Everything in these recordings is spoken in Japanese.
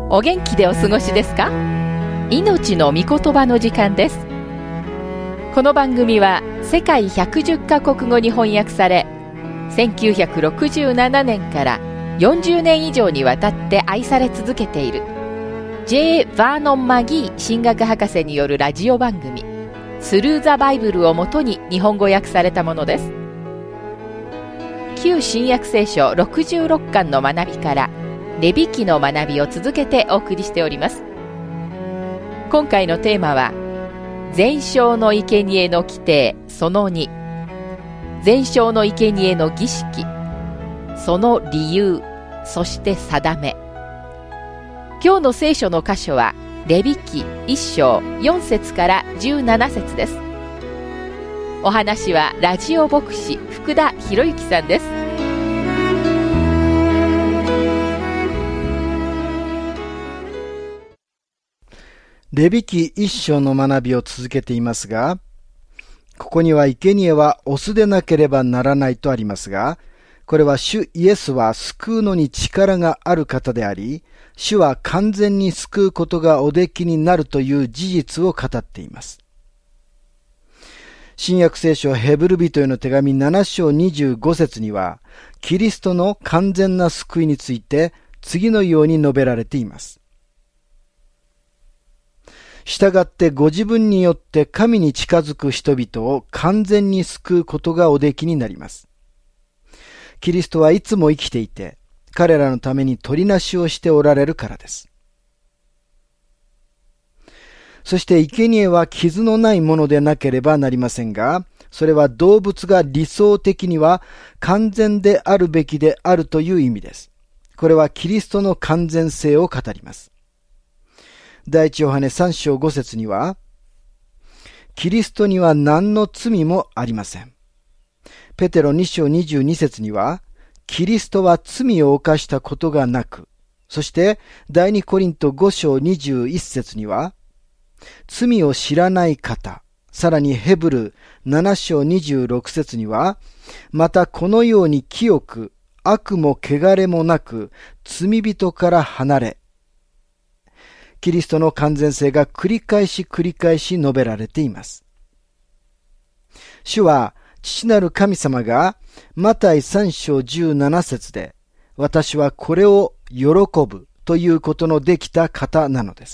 お元気でお過ごしですか？命の御言葉の時間です。この番組は世界110カ国語に翻訳され、1967年から40年以上にわたって愛され続けている J. バーノン・マギー神学博士によるラジオ番組スルー・ザ・バイブルをもとに日本語訳されたものです。旧新約聖書66巻の学びからレビ記の学びを続けてお送りしております。今回のテーマは全焼の生贄の規定その2、全焼の生贄の儀式、その理由、そして定め。今日の聖書の箇所はレビ記1章4節から17節です。お話はラジオ牧師福田博之さんです。 レビ記一章の学びを続けていますが、ここには生贄はオスでなければならないとありますが、これは主イエスは救うのに力がある方であり、主は完全に救うことがおできになるという事実を語っています。新約聖書ヘブル人への手紙7章25節には、キリストの完全な救いについて次のように述べられています。したがってご自分によって神に近づく人々を完全に救うことがおできになります。キリストはいつも生きていて、彼らのために取りなしをしておられるからです。そして生贄は傷のないものでなければなりませんが、それは動物が理想的には完全であるべきであるという意味です。これはキリストの完全性を語ります。第一ヨハネ3章5節には、キリストには何の罪もありません。ペテロ2章22節には、キリストは罪を犯したことがなく、そして第二コリント5章21節には、罪を知らない方、さらにヘブル7章26節には、またこのように清く、悪も汚れもなく、罪人から離れ、キリストの完全性が繰り返し述べられています。主は父なる神様がマタイ3章17節で、私はこれを喜ぶということのできた方なのです。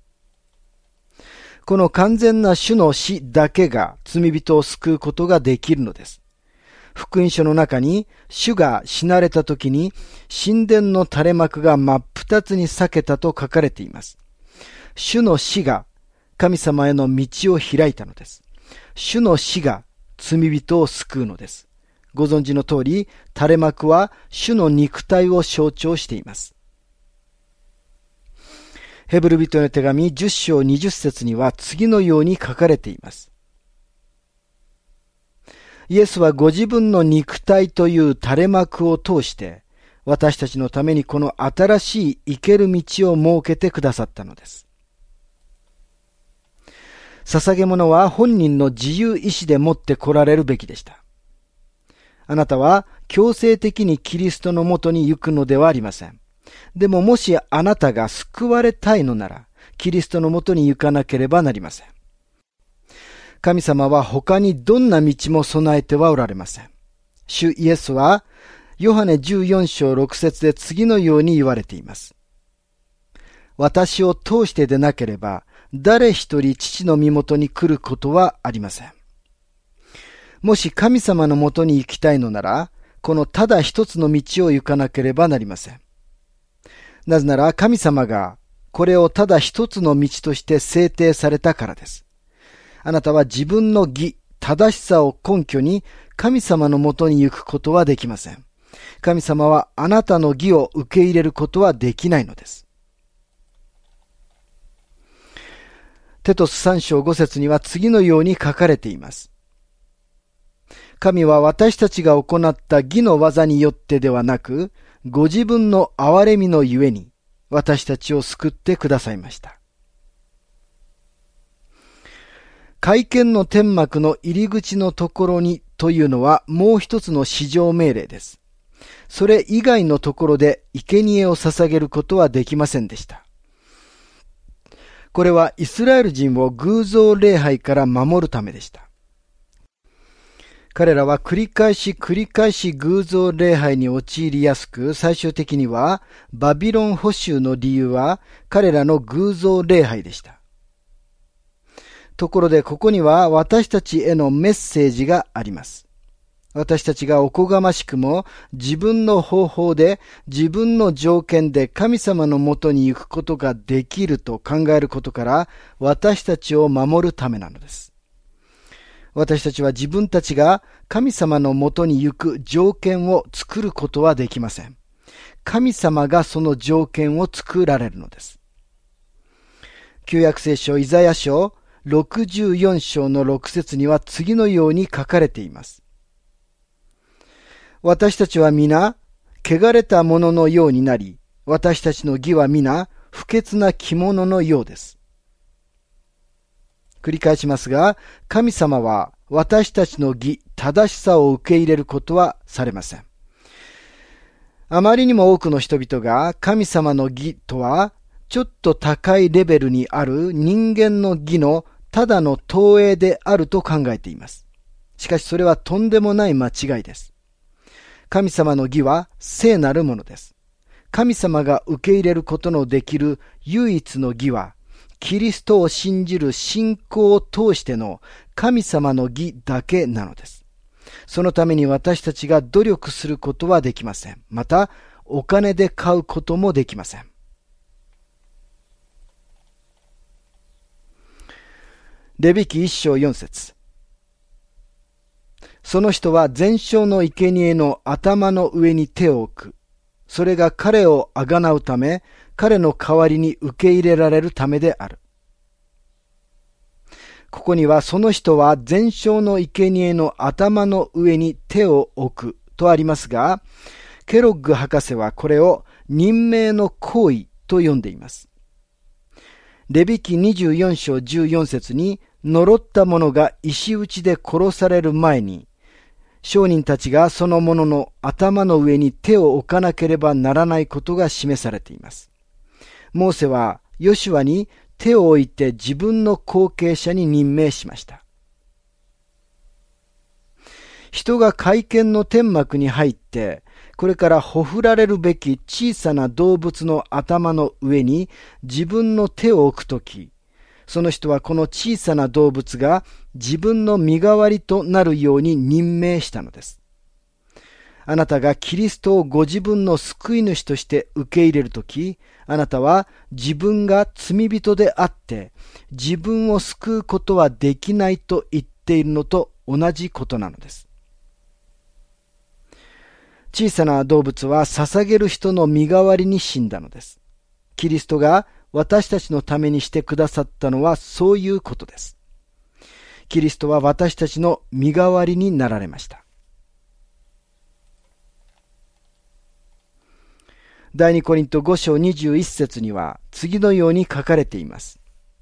この完全な主の死だけが罪人を救うことができるのです。福音書の中に主が死なれた時に神殿の垂れ幕が真っ二つに裂けたと書かれています。主の死が神様への道を開いたのです。主の死が罪人を救うのです。ご存知の通り、垂れ幕は主の肉体を象徴しています。ヘブル人への手紙10章20節には次のように書かれています。イエスはご自分の肉体という垂れ幕を通して、私たちのためにこの新しい生ける道を設けてくださったのです。捧げ物は本人の自由意志で持って来られるべきでした。あなたは強制的にキリストのもとに行くのではありません。でももしあなたが救われたいのなら、キリストのもとに行かなければなりません。神様は他にどんな道も備えてはおられません。主イエスは、ヨハネ14章6節で次のように言われています。私を通してでなければ、誰一人父の身元に来ることはありません。もし神様のもとに行きたいのなら、このただ一つの道を行かなければなりません。なぜなら神様がこれをただ一つの道として制定されたからです。あなたは自分の義、正しさを根拠に神様のもとに行くことはできません。神様はあなたの義を受け入れることはできないのです。テトス3章5節には次のように書かれています。神は私たちが行った義の技によってではなく、ご自分の憐れみのゆえに私たちを救ってくださいました。会見の天幕の入り口のところにというのはもう一つの至上命令です。 それ以外のところで生贄を捧げることはできませんでした。これはイスラエル人を偶像礼拝から守るためでした。彼らは繰り返し偶像礼拝に陥りやすく、最終的にはバビロン捕囚の理由は彼らの偶像礼拝でした。ところでここには私たちへのメッセージがあります。私たちがおこがましくも自分の方法で自分の条件で神様のもとに行くことができると考えることから私たちを守るためなのです。私たちは自分たちが神様のもとに行く条件を作ることはできません。神様がその条件を作られるのです。旧約聖書イザヤ書64章の6節には次のように書かれています。私たちは皆、汚れたもののようになり、私たちの義は皆、不潔な着物のようです。繰り返しますが、神様は私たちの義、正しさを受け入れることはされません。あまりにも多くの人々が神様の義とは、ちょっと高いレベルにある人間の義のただの投影であると考えています。しかしそれはとんでもない間違いです。神様の義は聖なるものです。神様が受け入れることのできる唯一の義は、キリストを信じる信仰を通しての神様の義だけなのです。そのために私たちが努力することはできません。また、お金で買うこともできません。レビ記1章4節。その人は全焼の生贄の頭の上に手を置く。それが彼をあがなうため、彼の代わりに受け入れられるためである。ここにはその人は全焼の生贄の頭の上に手を置くとありますが、ケロッグ博士はこれを任命の行為と呼んでいます。レビ記24章14節に、呪った者が石打ちで殺される前に、商人たちがその者の頭の上に手を置かなければならないことが示されています。モーセはヨシュアに手を置いて自分の後継者に任命しました。人が会見の天幕に入って、これからほふられるべき小さな動物の頭の上に自分の手を置くとき、その人はこの小さな動物が自分の身代わりとなるように任命したのです。あなたがキリストをご自分の救い主として受け入れるとき、あなたは自分が罪人であって、自分を救うことはできないと言っているのと同じことなのです。小さな動物は捧げる人の身代わりに死んだのです。キリストが私たちのためにしてくださったのはそういうことです。キリストは私たちの身代わりになられました。第2コリント5章21節には次のように書かれています。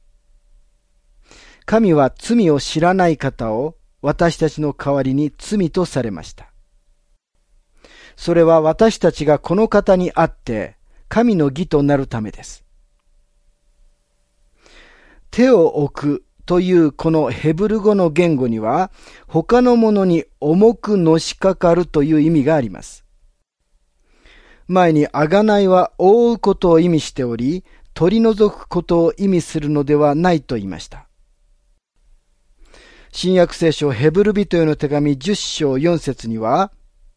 神は罪を知らない方を私たちの代わりに罪とされました。それは私たちがこの方にあって神の義となるためです。手を置くというこのヘブル語の言語には他のものに重くのしかかるという意味があります。前に贖いは覆うことを意味しており、取り除くことを意味するのではないと言いました。新約聖書ヘブル人への手紙10章4節には、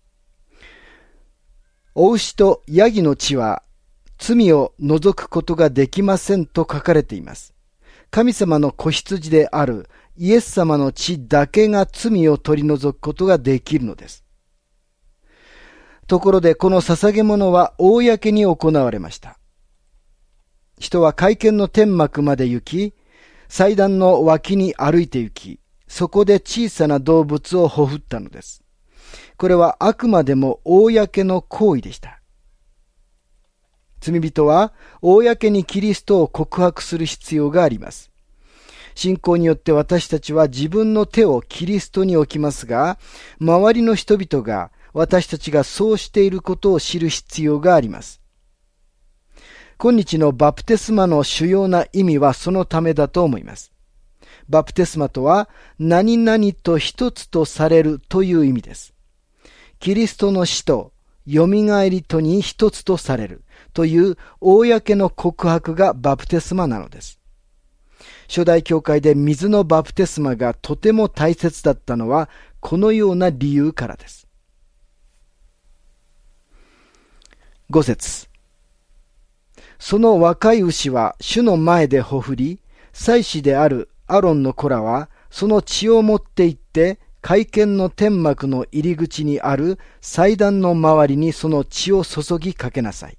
お牛とヤギの血は罪を除くことができませんと書かれています。神様の子羊であるイエス様の血だけが罪を取り除くことができるのです。ところでこの捧げ物は公に行われました。人は会見の天幕まで行き、祭壇の脇に歩いて行き、そこで小さな動物をほふったのです。これはあくまでも公の行為でした。罪人は公にキリストを告白する必要があります。信仰によって私たちは自分の手をキリストに置きますが、周りの人々が私たちがそうしていることを知る必要があります。今日のバプテスマの主要な意味はそのためだと思います。バプテスマとは何々と一つとされるという意味です。キリストの死とよみがえりとに一つとされるという公の告白がバプテスマなのです。初代教会で水のバプテスマがとても大切だったのはこのような理由からです。5節。その若い牛は主の前でほふり、祭司であるアロンの子らはその血を持って行って会見の天幕の入り口にある祭壇の周りにその血を注ぎかけなさい。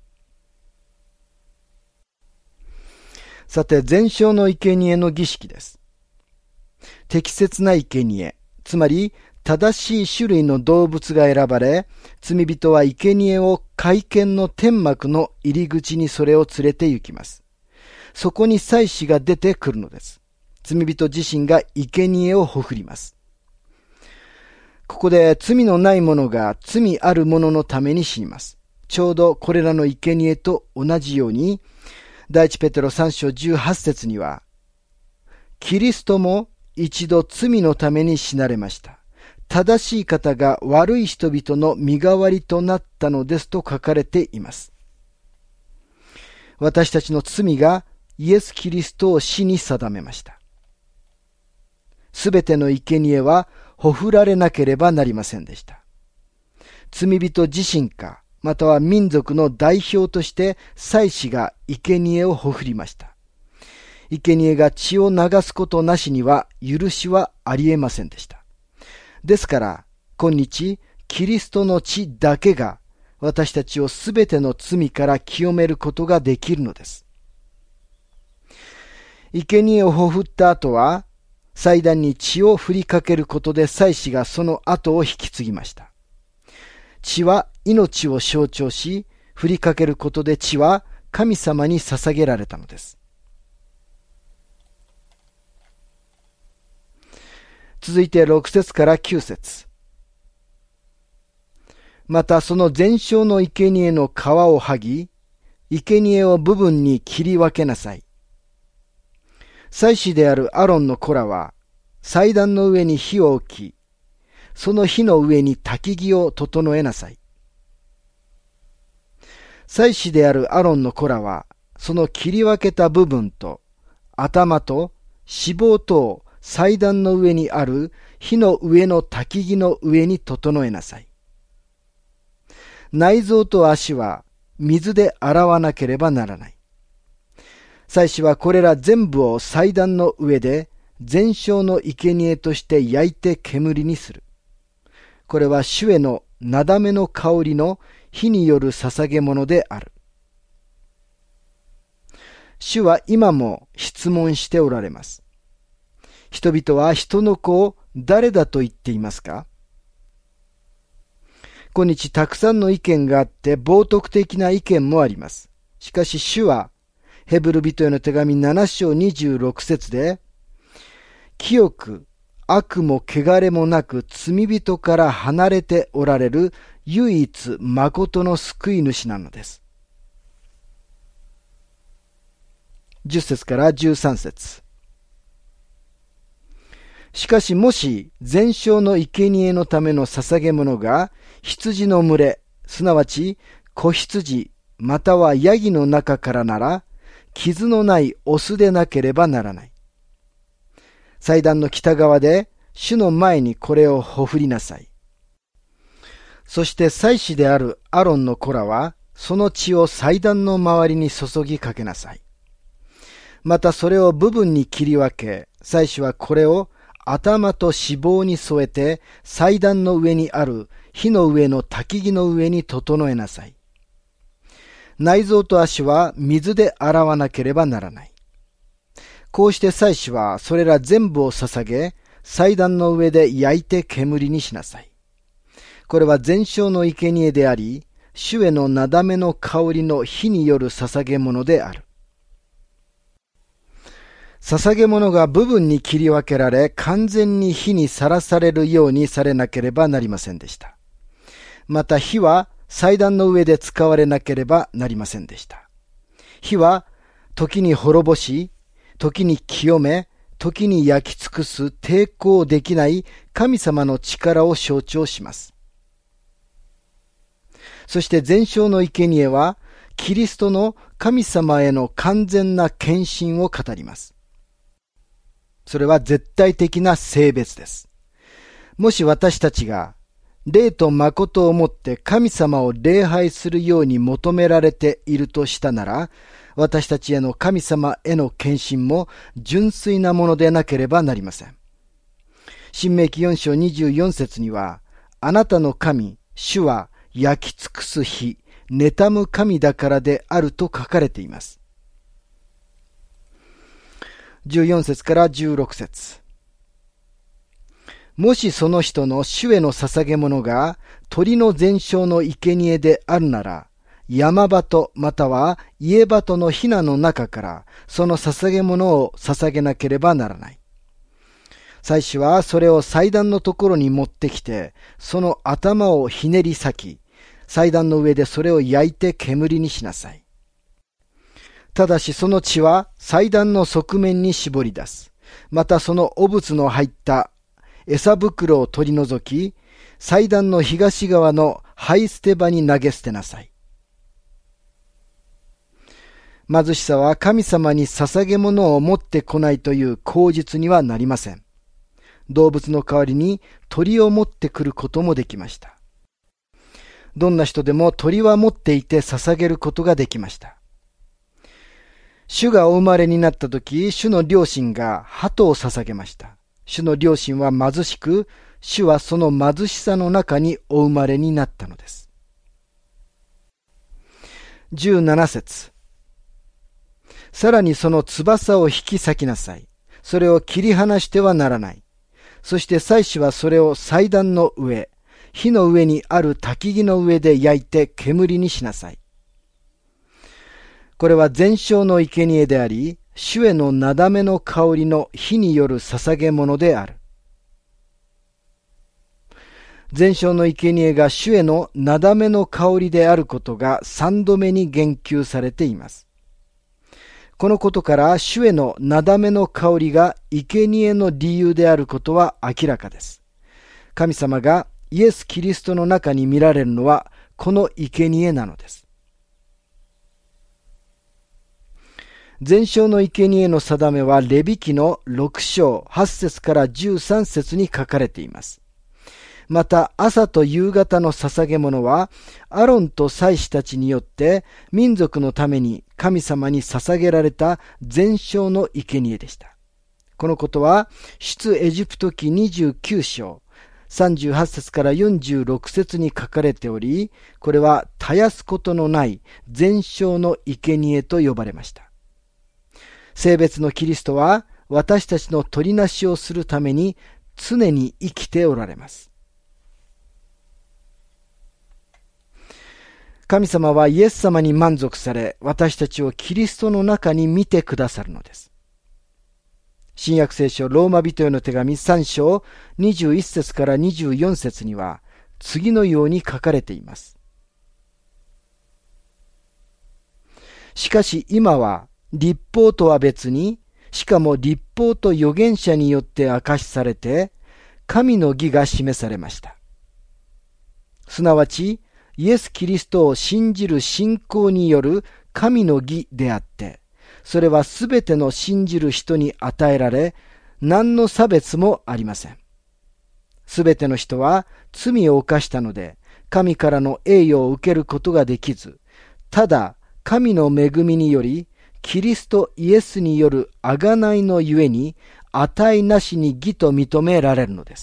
さて、全焼の生贄の儀式です。適切な生贄、つまり正しい種類の動物が選ばれ、罪人は生贄を会見の天幕の入り口にそれを連れて行きます。そこに祭司が出てくるのです。罪人自身が生贄をほふります。ここで罪のない者が罪ある者のために死にます。ちょうどこれらの生贄と同じように、第一ペテロ3章18節には、キリストも一度罪のために死なれました。正しい方が悪い人々の身代わりとなったのですと書かれています。私たちの罪がイエス・キリストを死に定めました。すべての生贄はほふられなければなりませんでした。罪人自身か、または民族の代表として祭司が生贄をほふりました。生贄が血を流すことなしには許しはありえませんでした。ですから、今日、キリストの血だけが私たちをすべての罪から清めることができるのです。生贄をほふった後は、祭壇に血を振りかけることで祭司がその後を引き継ぎました。血は命を象徴し、振りかけることで血は神様に捧げられたのです。続いて6節から9節。またその全焼の生贄の皮を剥ぎ、生贄を部分に切り分けなさい。祭司であるアロンの子らは、祭壇の上に火を置き、その火の上に焚き木を整えなさい。祭司であるアロンの子らは、その切り分けた部分と、頭と脂肪とを祭壇の上にある火の上の焚き木の上に整えなさい。内臓と足は水で洗わなければならない。祭司はこれら全部を祭壇の上で全焼の生贄として焼いて煙にする。これは主へのなだめの香りの火による捧げ物である。主は今も質問しておられます。人々は人の子を誰だと言っていますか？今日たくさんの意見があって冒涜的な意見もあります。しかし主はヘブル人への手紙7章26節で、清く悪も汚れもなく罪人から離れておられる唯一誠の救い主なのです。10節から13節。しかしもし全焼の生贄のための捧げ物が羊の群れ、すなわち子羊またはヤギの中からなら、傷のないオスでなければならない。祭壇の北側で主の前にこれをほふりなさい。そして祭司であるアロンの子らはその血を祭壇の周りに注ぎかけなさい。またそれを部分に切り分け、祭司はこれを頭と脂肪に添えて祭壇の上にある火の上の焚き木の上に整えなさい。内臓と足は水で洗わなければならない。こうして祭司はそれら全部を捧げ、祭壇の上で焼いて煙にしなさい。これは全焼の生贄であり、主へのなだめの香りの火による捧げ物である。捧げ物が部分に切り分けられ、完全に火にさらされるようにされなければなりませんでした。 また火は祭壇の上で使われなければなりませんでした。火は時に滅ぼし、時に清め、時に焼き尽くす抵抗できない神様の力を象徴します。そして全焼の生贄はキリストの神様への完全な献身を語ります。それは絶対的な聖別です。もし私たちが霊と誠をもって神様を礼拝するように求められているとしたなら、私たちへの神様への献身も純粋なものでなければなりません。申命記4章24節には、あなたの神、主は焼き尽くす火、妬む神だからであると書かれています。14節から16節。もしその人の主への捧げ物が鳥の全焼の生贄であるなら、山鳩または家鳩のヒナの中からその捧げ物を捧げなければならない。祭司はそれを祭壇のところに持ってきて、その頭をひねり裂き、祭壇の上でそれを焼いて煙にしなさい。ただしその血は祭壇の側面に絞り出す。またその汚物の入った餌袋を取り除き、祭壇の東側の灰捨て場に投げ捨てなさい。貧しさは神様に捧げ物を持ってこないという口実にはなりません。動物の代わりに鳥を持ってくることもできました。どんな人でも鳥は持っていて捧げることができました。主がお生まれになったとき、主の両親が鳩を捧げました。主の両親は貧しく、主はその貧しさの中にお生まれになったのです。17節。さらにその翼を引き裂きなさい。それを切り離してはならない。そして祭司はそれを祭壇の上、火の上にある焚き木の上で焼いて煙にしなさい。これは全焼の生贄であり、主へのなだめの香りの火による捧げ物である。全焼の生贄が主へのなだめの香りであることが3度目に言及されています。このことから主へのなだめの香りが生贄の理由であることは明らかです。神様がイエス・キリストの中に見られるのはこの生贄なのです。全焼の生贄の定めはレビ記の6章8節から13節に書かれています。また朝と夕方の捧げ物はアロンと祭司たちによって民族のために神様に捧げられた全焼の生贄でした。このことは出エジプト記29章38節から46節に書かれており、これは絶やすことのない全焼の生贄と呼ばれました。聖別のキリストは私たちの取りなしをするために常に生きておられます。神様はイエス様に満足され、私たちをキリストの中に見てくださるのです。新約聖書ローマ人への手紙3章21節から24節には次のように書かれています。しかし今は律法とは別に、しかも律法と預言者によって明かしされて、神の義が示されました。すなわち、イエス・キリストを信じる信仰による神の義であって、それはすべての信じる人に与えられ、何の差別もありません。すべての人は罪を犯したので、神からの栄誉を受けることができず、ただ神の恵みにより、キリストイエスによる贖いのゆえに、値なしに義と認められるのです。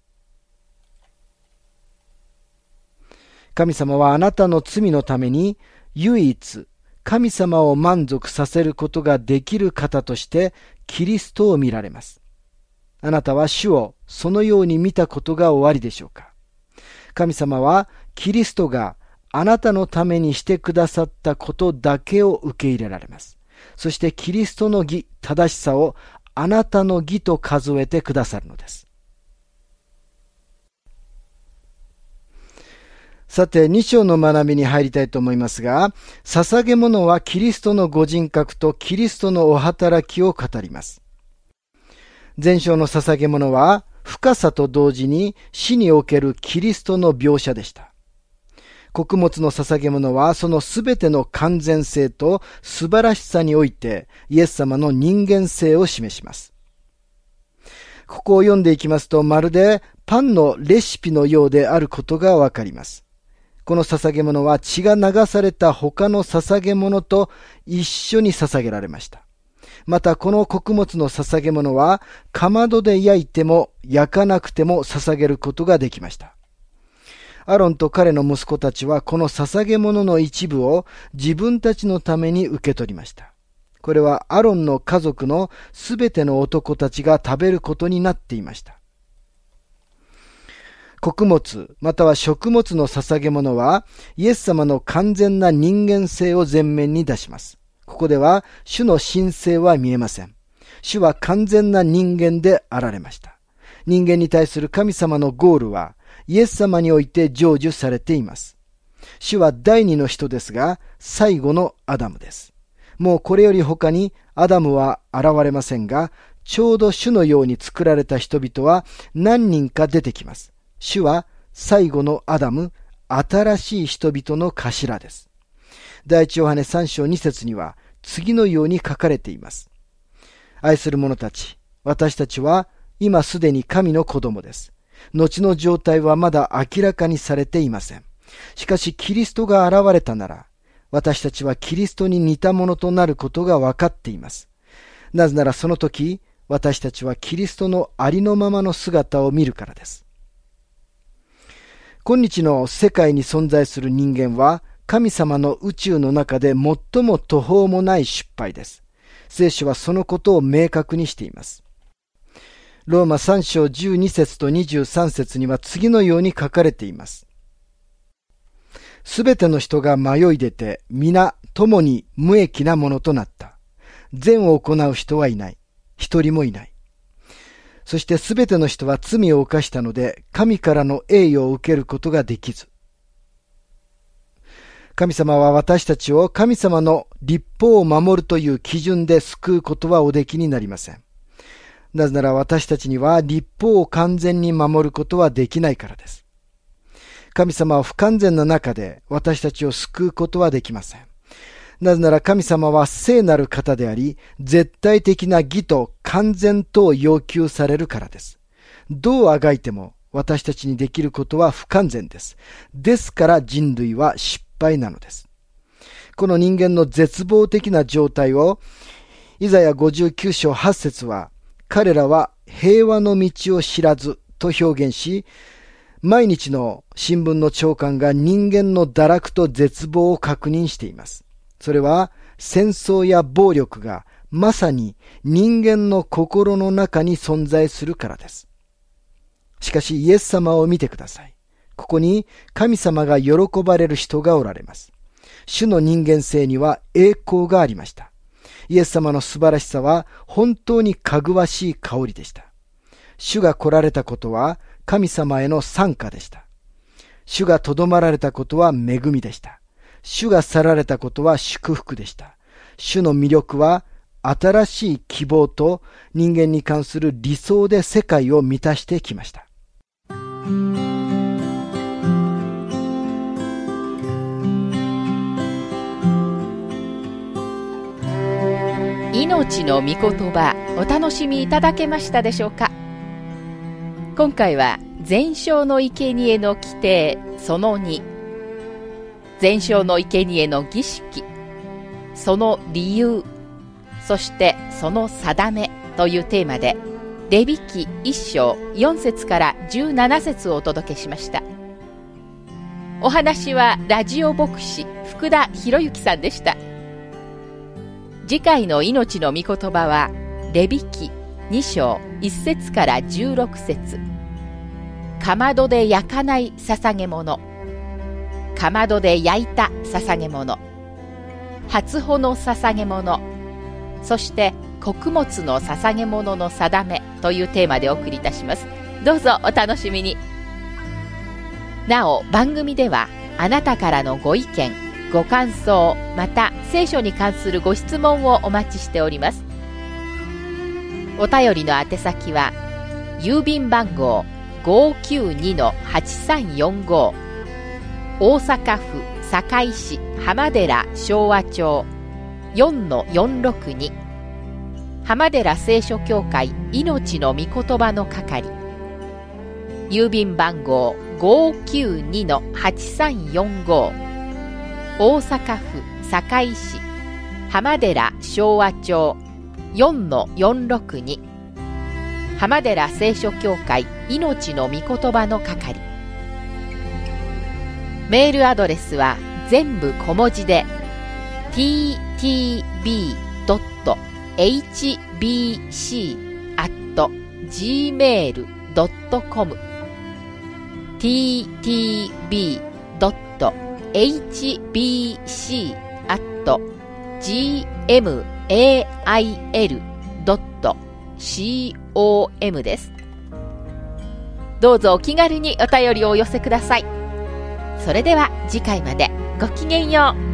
神様はあなたの罪のために、唯一、神様を満足させることができる方として、キリストを見られます。あなたは主をそのように見たことがおありでしょうか。神様は、キリストが、あなたのためにしてくださったことだけを受け入れられます。そしてキリストの義、正しさをあなたの義と数えてくださるのです。 さて、2章の学びに入りたいと思いますが、捧げ物はキリストのご人格とキリストのお働きを語ります。前章の捧げ物は、深さと同時に死におけるキリストの描写でした。穀物の捧げ物はそのすべての完全性と素晴らしさにおいてイエス様の人間性を示します。ここを読んでいきますと、まるでパンのレシピのようであることがわかります。この捧げ物は血が流された他の捧げ物と一緒に捧げられました。またこの穀物の捧げ物はかまどで焼いても焼かなくても捧げることができました。アロンと彼の息子たちはこの捧げ物の一部を自分たちのために受け取りました。これはアロンの家族のすべての男たちが食べることになっていました。穀物または食物の捧げ物はイエス様の完全な人間性を前面に出します。ここでは主の神性は見えません。主は完全な人間であられました。人間に対する神様のゴールはイエス様において成就されています。主は第二の人ですが、最後のアダムです。もうこれより他にアダムは現れませんが、ちょうど主のように作られた人々は何人か出てきます。主は最後のアダム、新しい人々の頭です。第一ヨハネ3章2節には次のように書かれています。愛する者たち、私たちは今すでに神の子供です。後の状態はまだ明らかにされていません。しかしキリストが現れたなら、私たちはキリストに似たものとなることが分かっています。なぜならその時、私たちはキリストのありのままの姿を見るからです。今日の世界に存在する人間は、神様の宇宙の中で最も途方もない失敗です。聖書はそのことを明確にしています。ローマ3章12節と23節には次のように書かれています。すべての人が迷い出て、皆共に無益なものとなった。善を行う人はいない。一人もいない。そしてすべての人は罪を犯したので、神からの栄誉を受けることができず。神様は私たちを神様の律法を守るという基準で救うことはおできになりません。なぜなら私たちには律法を完全に守ることはできないからです。神様は不完全な中で私たちを救うことはできません。なぜなら神様は聖なる方であり、絶対的な義と完全とを要求されるからです。どうあがいても私たちにできることは不完全です。ですから人類は失敗なのです。この人間の絶望的な状態を、イザヤ59章8節は、彼らは平和の道を知らずと表現し、毎日の新聞の朝刊が人間の堕落と絶望を確認しています。それは戦争や暴力がまさに人間の心の中に存在するからです。しかしイエス様を見てください。ここに神様が喜ばれる人がおられます。主の人間性には栄光がありました。イエス様の素晴らしさは本当にかぐわしい香りでした。主が来られたことは神様への賛歌でした。主がとどまられたことは恵みでした。主が去られたことは祝福でした。主の魅力は新しい希望と人間に関する理想で世界を満たしてきました。 命の御言葉、お楽しみいただけましたでしょうか。今回は全焼の生贄の規定その2、全焼の生贄の儀式、その理由、そしてその定めというテーマで、レビ記1章4節から17節をお届けしました。お話はラジオ牧師福田博之さんでした。次回の命の御言葉はレビ記2章1節から16節、かまどで焼かない捧げ物、かまどで焼いた捧げ物、初穂の捧げ物、そして穀物の捧げ物の定めというテーマでお送りいたします。どうぞお楽しみに。なお番組ではあなたからのご意見、ご感想、また聖書に関するご質問をお待ちしております。お便りの宛先は、郵便番号 592-8345 大阪府堺市浜寺昭和町 4-462 浜寺聖書協会命の御言葉の係、郵便番号 592-8345 大阪府堺市浜寺昭和町 4-462 浜寺聖書協会命の御言葉の係。メールアドレスは全部小文字で ttb.hbc@gmail.com ttb.hbc@gmail.com です。どうぞお気軽にお便りをお寄せください。それでは次回までごきげんよう。